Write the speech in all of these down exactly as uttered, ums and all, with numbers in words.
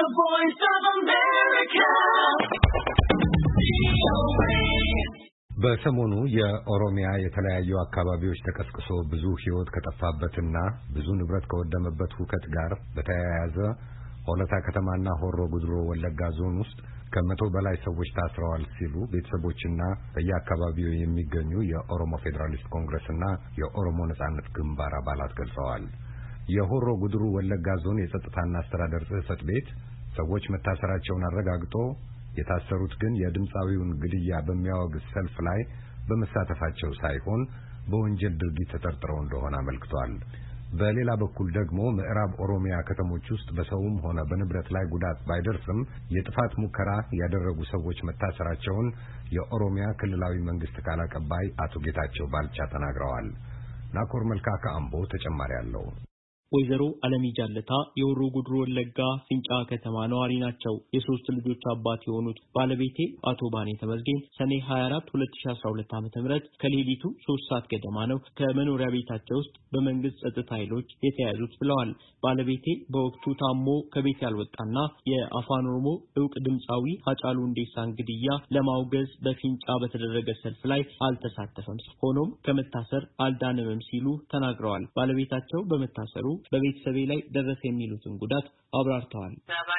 The Voice of America. በሰሞኑ የኦሮሚያ የተለያዩ አካባቢዎች ተቀስቅሶ ብዙ ሕይወት ከጠፋበትና ብዙ ንብረት ከወደመበት ሁከት ጋር በተያያዘ ሆለታ ከተማና ሆሮ ጉድሩ ወለጋ ዞን ውስጥ ከመቶ በላይ ሰዎች ታስረዋል ሲሉ ቤተሰቦችና በየአካባቢው የሚገኙ የኦሮሞ ፌዴራሊስት ኮንግረስና የኦሮሞ ነጻነት ግንባር አባላት ገልጸዋል። የሆሮ ጉድሩ ወለጋ ዞን የጸጥታና አስተዳደር ጽሕፈት ቤት ሰዎች መታሰራቸውን አረጋግጦ የታሰሩት ግን የድምጻዊውን ግድያ በሚያወግዝ ሰልፍ ላይ በመሳተፋቸው ሳይሆን በወንጀል ድርጊት ተጠርጥረው እንደሆነ አመልክቷል። በሌላ በኩል ደግሞ ምዕራብ ኦሮሚያ ከተሞች ውስጥ በሰውም ሆነ በንብረት ላይ ጉዳት ባይደርስም የጥፋት ሙከራ ያደረጉ ሰዎች መታሰራቸውን የኦሮሚያ ክልላዊ መንግስት ቃል አቀባይ አቶ ጌታቸው ባልቻ ተናግረዋል። ናኮር መልካ ከአምቦ ተጨማሪ አለው። ወይዘሮ አለሚ ጃለታ የሆሮ ጉድሩ ወለጋ ፍንጫ ከተማ ነዋሪ ናቸው። የሶስት ልጆች አባት የሆኑት ባለቤቴ አቶ ባኔ ተመስገን ሰኔ ሃያ አራት ሁለት ሺህ አስራ ሁለት ዓ.ም ከሌሊቱ ሶስት ሰዓት ገደማ ነው ከመኖሪያ ቤታቸው ውስጥ በመንግስት ጸጥታ ኃይሎች የተያዙት ብለዋል። ባለቤቴ በወቅቱ ታሞ ከቤት ያልወጣና የአፋን ኦሮሞ ዕውቅ ድምጻዊ ሃጫሉ ሁንዴሳን ግድያ ለማውገዝ በፊንጫ በተደረገ ሰልፍ ላይ አልተሳተፈም። ሆኖም ከመታሰር አልዳነም ሲሉ ተናግረዋል። ባለቤታቸው በመታሰሩ በቤተሰቤ ላይ ደረሰ የሚሉትን ጉዳት አብራርተዋል።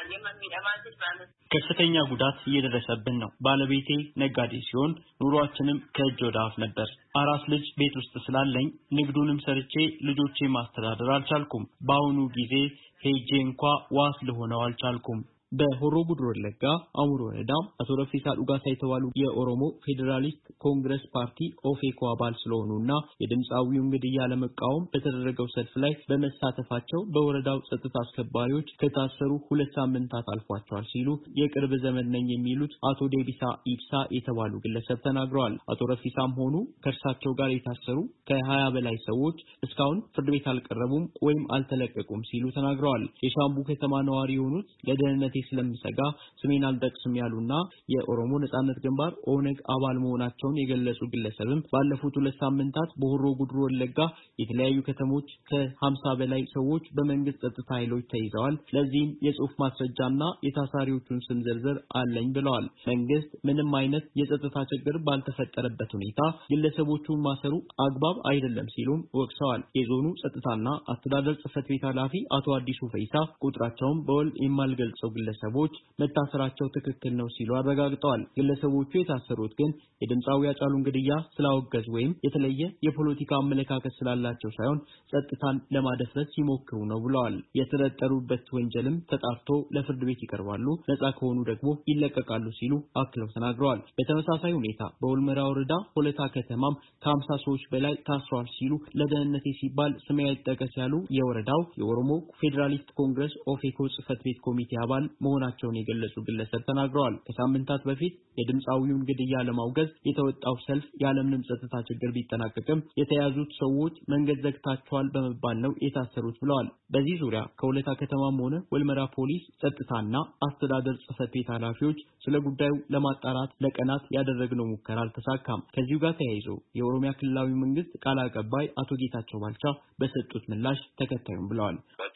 ከፍተኛ ጉዳት እየደረሰብን ነው። ባለቤቴ ነጋዴ ሲሆን ኑሯችንም ከእጅ ወደ አፍ ነበር። አራት ልጅ ቤት ውስጥ ስላለኝ ንግዱንም ሰርቼ ልጆቼ ማስተዳደር አልቻልኩም። በአሁኑ ጊዜ ሄጄ እንኳን ዋስ ልሆነው አልቻልኩም። በሆሮ ጉድሩ ወለጋ አሙሮ ወረዳ አቶ ረፊሳ ዱጋሳ የተባሉ የኦሮሞ ፌዴራሊስት ኮንግረስ ፓርቲ ኦፌኮ አባል ስለሆኑና የድምጻዊውን ግድያ ለመቃወም በተደረገው ሰልፍ ላይ በመሳተፋቸው በወረዳው ጸጥታ አስከባሪዎች ከታሰሩ ሁለት ሳምንታት አልፏቸዋል ሲሉ የቅርብ ዘመድ ነኝ የሚሉት አቶ ዴቢሳ ኢብሳ የተባሉ ግለሰብ ተናግረዋል። አቶ ረፊሳም ሆኑ ከእርሳቸው ጋር የታሰሩ ከሀያ በላይ ሰዎች እስካሁን ፍርድ ቤት አልቀረቡም ወይም አልተለቀቁም ሲሉ ተናግረዋል። የሻምቡ ከተማ ነዋሪ የሆኑት ለደህንነት ስለምሰጋ ስሜን አልጠቅስም ያሉና የኦሮሞ ነጻነት ግንባር ኦነግ አባል መሆናቸውን የገለጹ ግለሰብም ባለፉት ሁለት ሳምንታት በሆሮ ጉድሩ ወለጋ የተለያዩ ከተሞች ከሀምሳ በላይ ሰዎች በመንግስት ጸጥታ ኃይሎች ተይዘዋል። ለዚህም የጽሁፍ ማስረጃና የታሳሪዎቹን ስም ዝርዝር አለኝ ብለዋል። መንግስት ምንም አይነት የጸጥታ ችግር ባልተፈጠረበት ሁኔታ ግለሰቦቹን ማሰሩ አግባብ አይደለም ሲሉም ወቅሰዋል። የዞኑ ጸጥታና አስተዳደር ጽሕፈት ቤት ኃላፊ አቶ አዲሱ ፈይሳ ቁጥራቸውን በውል የማልገልጸው ግለሰቦች መታሰራቸው ትክክል ነው ሲሉ አረጋግጠዋል። ግለሰቦቹ የታሰሩት ግን የድምጻዊ ሃጫሉን ግድያ ስላወገዙ ወይም የተለየ የፖለቲካ አመለካከት ስላላቸው ሳይሆን ጸጥታን ለማደፍረስ ሲሞክሩ ነው ብለዋል። የተጠረጠሩበት ወንጀልም ተጣርቶ ለፍርድ ቤት ይቀርባሉ፣ ነጻ ከሆኑ ደግሞ ይለቀቃሉ ሲሉ አክለው ተናግረዋል። በተመሳሳይ ሁኔታ በወልመራ ወረዳ ሆለታ ከተማም ከሀምሳ ሰዎች በላይ ታስረዋል ሲሉ ለደህንነቴ ሲባል ስሜ አይጠቀስ ያሉ የወረዳው የኦሮሞ ፌዴራሊስት ኮንግረስ ኦፌኮ ጽሕፈት ቤት ኮሚቴ አባል መሆናቸውን የገለጹ ግለሰብ ተናግረዋል። ከሳምንታት በፊት የድምጻዊውን ግድያ ለማውገዝ የተወጣው ሰልፍ ያለምንም ጸጥታ ችግር ቢጠናቀቅም የተያዙት ሰዎች መንገድ ዘግታቸዋል በመባል ነው የታሰሩት ብለዋል። በዚህ ዙሪያ ከሁለታ ከተማም ሆነ ወልመራ ፖሊስ ጸጥታና አስተዳደር ጽሕፈት ቤት ኃላፊዎች ስለ ጉዳዩ ለማጣራት ለቀናት ያደረግነው ሙከራ አልተሳካም። ከዚሁ ጋር ተያይዞ የኦሮሚያ ክልላዊ መንግስት ቃል አቀባይ አቶ ጌታቸው ባልቻ በሰጡት ምላሽ ተከታዩም ብለዋል።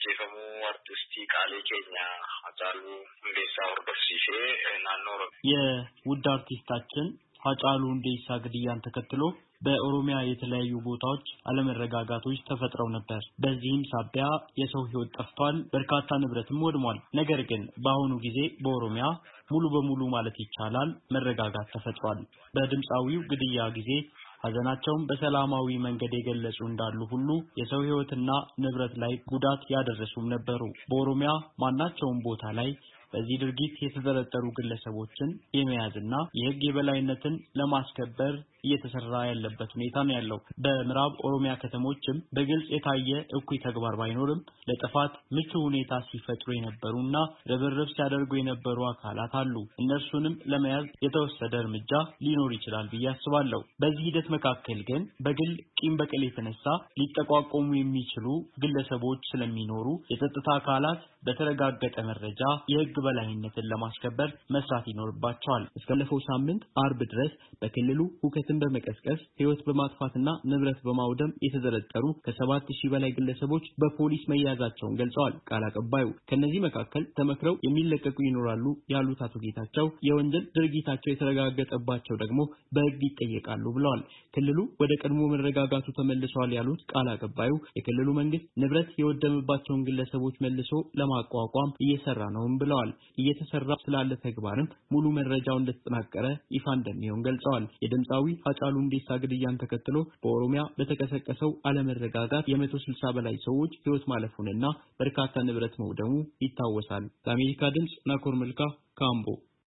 የውድ አርቲስታችን ሃጫሉ ሁንዴሳ ግድያን ተከትሎ በኦሮሚያ የተለያዩ ቦታዎች አለመረጋጋቶች ተፈጥረው ነበር። በዚህም ሳቢያ የሰው ሕይወት ጠፍቷል፣ በርካታ ንብረትም ወድሟል። ነገር ግን በአሁኑ ጊዜ በኦሮሚያ ሙሉ በሙሉ ማለት ይቻላል መረጋጋት ተፈጥሯል። በድምጻዊው ግድያ ጊዜ ሀዘናቸውን በሰላማዊ መንገድ የገለጹ እንዳሉ ሁሉ የሰው ሕይወትና ንብረት ላይ ጉዳት ያደረሱም ነበሩ። በኦሮሚያ ማናቸውም ቦታ ላይ በዚህ ድርጊት የተጠረጠሩ ግለሰቦችን የመያዝና የሕግ የበላይነትን ለማስከበር እየተሰራ ያለበት ሁኔታ ነው ያለው። በምዕራብ ኦሮሚያ ከተሞችም በግልጽ የታየ እኩይ ተግባር ባይኖርም ለጥፋት ምቹ ሁኔታ ሲፈጥሩ የነበሩና ርብርብ ሲያደርጉ የነበሩ አካላት አሉ። እነርሱንም ለመያዝ የተወሰደ እርምጃ ሊኖር ይችላል ብዬ አስባለሁ። በዚህ ሂደት መካከል ግን በግል ቂም በቀል የተነሳ ሊጠቋቆሙ የሚችሉ ግለሰቦች ስለሚኖሩ የጸጥታ አካላት በተረጋገጠ መረጃ የሕግ በላይነትን ለማስከበር መስራት ይኖርባቸዋል። እስከለፈው ሳምንት አርብ ድረስ በክልሉ ሁከትን በመቀስቀስ ህይወት በማጥፋትና ንብረት በማውደም የተዘረጠሩ ከሰባት ሺህ በላይ ግለሰቦች በፖሊስ መያዛቸውን ገልጸዋል። ቃል አቀባዩ ከነዚህ መካከል ተመክረው የሚለቀቁ ይኖራሉ ያሉት አቶ ጌታቸው የወንጀል ድርጊታቸው የተረጋገጠባቸው ደግሞ በህግ ይጠየቃሉ ብለዋል። ክልሉ ወደ ቀድሞ መረጋጋቱ ተመልሷል ያሉት ቃል አቀባዩ የክልሉ መንግስት ንብረት የወደመባቸውን ግለሰቦች መልሶ ለማቋቋም እየሰራ ነውም ብለዋል። እየተሰራ ስላለ ተግባርም ሙሉ መረጃው እንደተጠናቀረ ይፋ እንደሚሆን ገልጸዋል። የድምጻዊ ሃጫሉ ሁንዴሳ ግድያን ተከትሎ በኦሮሚያ በተቀሰቀሰው አለመረጋጋት የመቶ ስልሳ በላይ ሰዎች ህይወት ማለፉንና በርካታ ንብረት መውደሙ ይታወሳል። ለአሜሪካ ድምጽ ናኮር መልካ ካምቦ